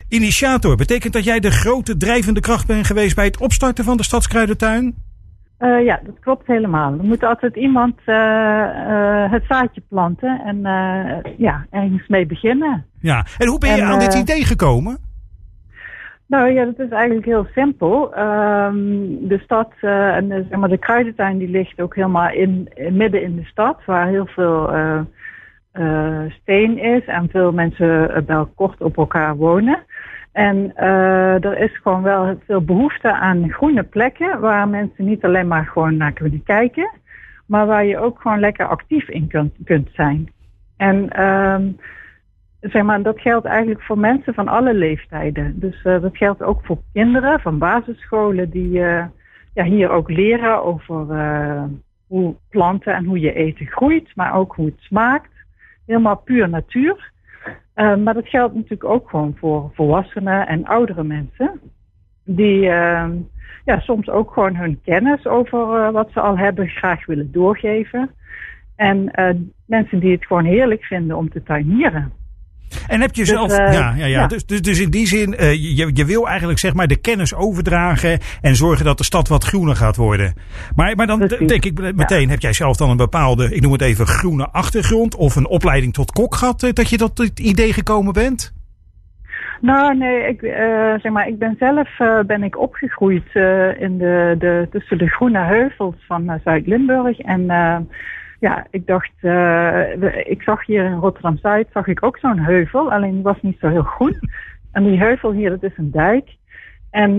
Initiator, betekent dat jij de grote drijvende kracht bent geweest bij het opstarten van de Stadskruidentuin? Ja, dat klopt helemaal. Er moet altijd iemand het zaadje planten en ergens mee beginnen. Ja, en hoe ben je aan dit idee gekomen? Nou ja, dat is eigenlijk heel simpel. De stad de Kruidentuin die ligt ook helemaal midden in de stad, waar heel veel steen is en veel mensen kort op elkaar wonen. En er is gewoon wel veel behoefte aan groene plekken waar mensen niet alleen maar gewoon naar kunnen kijken, maar waar je ook gewoon lekker actief in kunt zijn. En dat geldt eigenlijk voor mensen van alle leeftijden. Dus dat geldt ook voor kinderen van basisscholen die hier ook leren over hoe planten en hoe je eten groeit, maar ook hoe het smaakt. Helemaal puur natuur. Maar dat geldt natuurlijk ook gewoon voor volwassenen en oudere mensen. Die soms ook gewoon hun kennis over wat ze al hebben graag willen doorgeven. En mensen die het gewoon heerlijk vinden om te tuinieren. En heb je zelf... Dus in die zin, je wil eigenlijk zeg maar de kennis overdragen en zorgen dat de stad wat groener gaat worden. Maar dan denk ik meteen, heb jij zelf dan een bepaalde, ik noem het even, groene achtergrond of een opleiding tot kok gehad, dat je tot het idee gekomen bent? Nou, nee, ik ben zelf opgegroeid tussen de groene heuvels van Zuid-Limburg en... ik dacht, ik zag hier in Rotterdam-Zuid zag ik ook zo'n heuvel, alleen die was niet zo heel groen. En die heuvel hier, dat is een dijk. En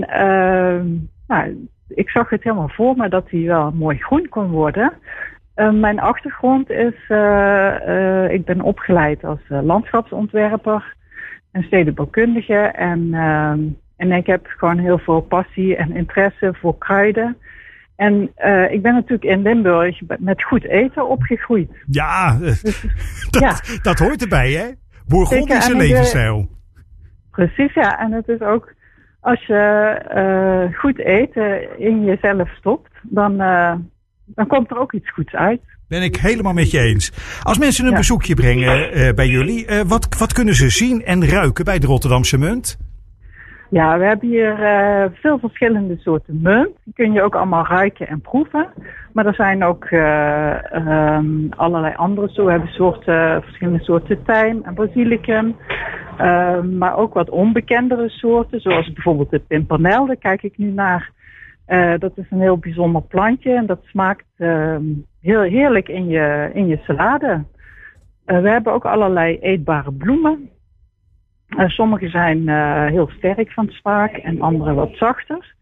ik zag het helemaal voor me dat die wel mooi groen kon worden. Mijn achtergrond is, ik ben opgeleid als landschapsontwerper en stedenbouwkundige. En ik heb gewoon heel veel passie en interesse voor kruiden. En ik ben natuurlijk in Limburg met goed eten opgegroeid. Ja, dat hoort erbij, hè? Bourgondische levensstijl. Precies, ja. En het is ook, als je goed eten in jezelf stopt, dan komt er ook iets goeds uit. Ben ik helemaal met je eens. Als mensen een bezoekje brengen bij jullie, wat kunnen ze zien en ruiken bij de Rotterdamse Munt? Ja, we hebben hier veel verschillende soorten munt. Die kun je ook allemaal ruiken en proeven. Maar er zijn ook allerlei andere soorten. We hebben verschillende soorten tijm en basilicum. Maar ook wat onbekendere soorten, zoals bijvoorbeeld de pimpernel. Daar kijk ik nu naar. Dat is een heel bijzonder plantje en dat smaakt heel heerlijk in je salade. We hebben ook allerlei eetbare bloemen. Sommige zijn heel sterk van smaak en andere wat zachter.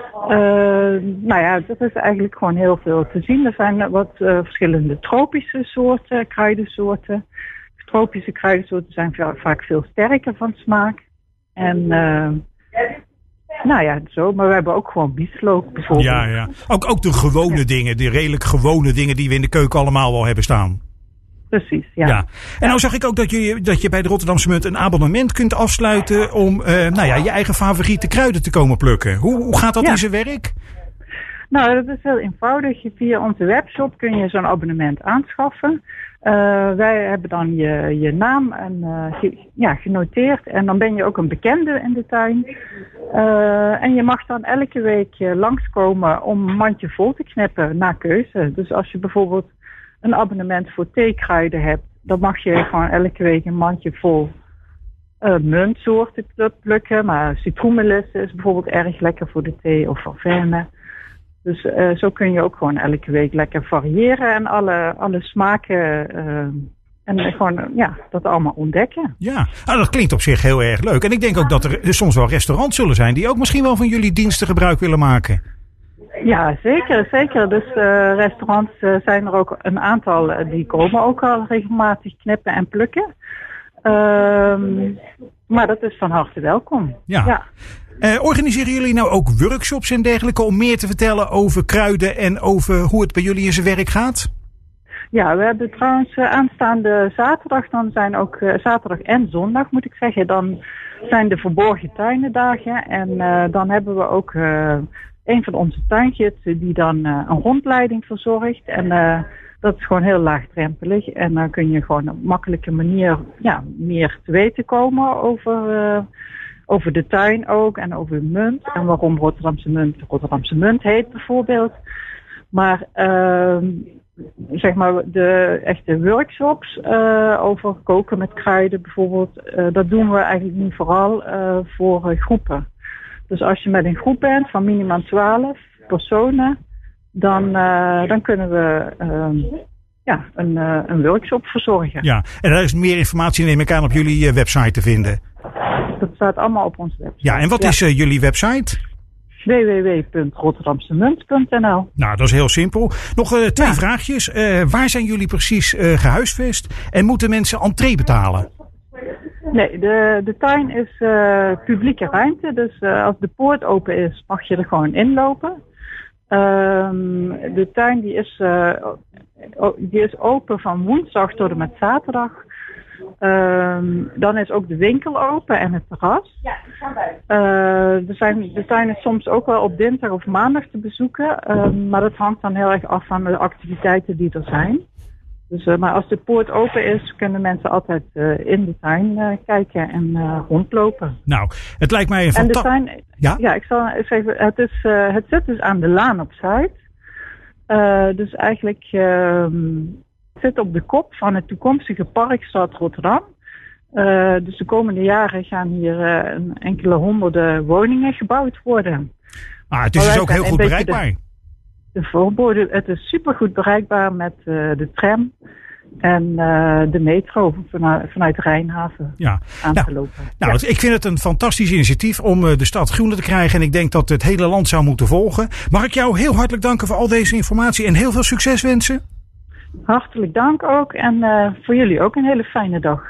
Dat is eigenlijk gewoon heel veel te zien. Er zijn wat verschillende tropische soorten, kruidensoorten. Tropische kruidensoorten zijn vaak veel sterker van smaak. En maar we hebben ook gewoon bieslook bijvoorbeeld. Ja. Ook de gewone dingen, de redelijk gewone dingen die we in de keuken allemaal wel hebben staan. Precies, ja. En nou zag ik ook dat je bij de Rotterdamse Munt een abonnement kunt afsluiten om je eigen favoriete kruiden te komen plukken. Hoe gaat dat in zijn werk? Nou, dat is heel eenvoudig. Via onze webshop kun je zo'n abonnement aanschaffen. Wij hebben dan je naam genoteerd en dan ben je ook een bekende in de tuin. En je mag dan elke week langskomen om een mandje vol te knippen naar keuze. Dus als je bijvoorbeeld een abonnement voor theekruiden hebt, dan mag je gewoon elke week een mandje vol muntsoorten plukken. Maar citroenmelisse is bijvoorbeeld erg lekker voor de thee of vervenne. Dus zo kun je ook gewoon elke week lekker variëren en alle smaken en gewoon dat allemaal ontdekken. Ja, dat klinkt op zich heel erg leuk. En ik denk ook dat er soms wel restaurants zullen zijn die ook misschien wel van jullie diensten gebruik willen maken. Ja, zeker. Dus restaurants zijn er ook een aantal die komen ook al regelmatig knippen en plukken. Maar dat is van harte welkom. Ja. Organiseren jullie nou ook workshops en dergelijke om meer te vertellen over kruiden en over hoe het bij jullie in zijn werk gaat? Ja, we hebben trouwens aanstaande zaterdag, dan zijn ook zaterdag en zondag moet ik zeggen, dan zijn de verborgen tuinendagen. En dan hebben we ook een van onze tuingids die dan een rondleiding verzorgt. En dat is gewoon heel laagdrempelig. En dan kun je gewoon op een makkelijke manier meer te weten komen over over de tuin ook en over de munt. En waarom Rotterdamse munt heet bijvoorbeeld. Maar zeg maar de echte workshops over koken met kruiden bijvoorbeeld. Dat doen we eigenlijk nu vooral voor groepen. Dus als je met een groep bent van minimaal 12 personen. Dan kunnen we een workshop verzorgen. Ja, en daar is meer informatie neem ik aan op jullie website te vinden. Dat staat allemaal op onze website. Ja, en wat is jullie website? www.rotterdamsemunt.nl. Nou, dat is heel simpel. Nog 2 vraagjes. Waar zijn jullie precies gehuisvest? En moeten mensen entree betalen? Nee, de tuin is publieke ruimte. Dus als de poort open is, mag je er gewoon inlopen. De tuin die is open van woensdag tot en met zaterdag. Dan is ook de winkel open en het terras. De tuin is soms ook wel op dinsdag of maandag te bezoeken. Maar dat hangt dan heel erg af van de activiteiten die er zijn. Dus, maar als de poort open is, kunnen mensen altijd in de tuin kijken en rondlopen. Nou, het lijkt mij een fantastisch... Ja, ik zal zeggen, het zit dus aan de Laan op Zuid. Dus eigenlijk het zit op de kop van het toekomstige Parkstad Rotterdam. Dus de komende jaren gaan hier enkele honderden woningen gebouwd worden. Het is dus ook heel goed bereikbaar. De voorbode, het is supergoed bereikbaar met de tram en de metro vanuit Rijnhaven aan te lopen. Nou, ik vind het een fantastisch initiatief om de stad groener te krijgen. En ik denk dat het hele land zou moeten volgen. Mag ik jou heel hartelijk danken voor al deze informatie en heel veel succes wensen? Hartelijk dank ook en voor jullie ook een hele fijne dag.